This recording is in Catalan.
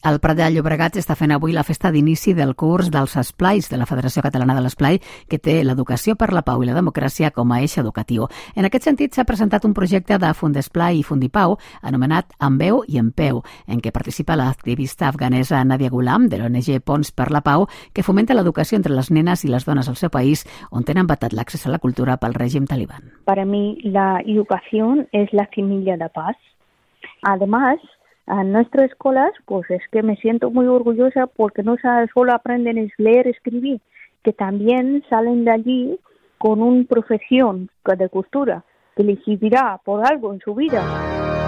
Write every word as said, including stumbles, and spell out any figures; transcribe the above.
El Prat de Llobregat està fent avui la festa d'inici del curs dels esplais de la Federació Catalana de l'Esplai, que té l'educació per la pau i la democràcia com a eix educatiu. En aquest sentit, s'ha presentat un projecte de Fundesplai i Fundipau anomenat En veu i en peu, en què participa l'activista afganesa Nadia Ghulam, de l'O N G Ponts per la Pau, que fomenta l'educació entre les nenes i les dones al seu país, on tenen vetat l'accés a la cultura pel règim taliban. Para mí, la educación es la semilla de paz. Además, en nuestras escuelas, pues es que me siento muy orgullosa porque no solo aprenden a leer y escribir, que también salen de allí con una profesión de costura que les servirá por algo en su vida.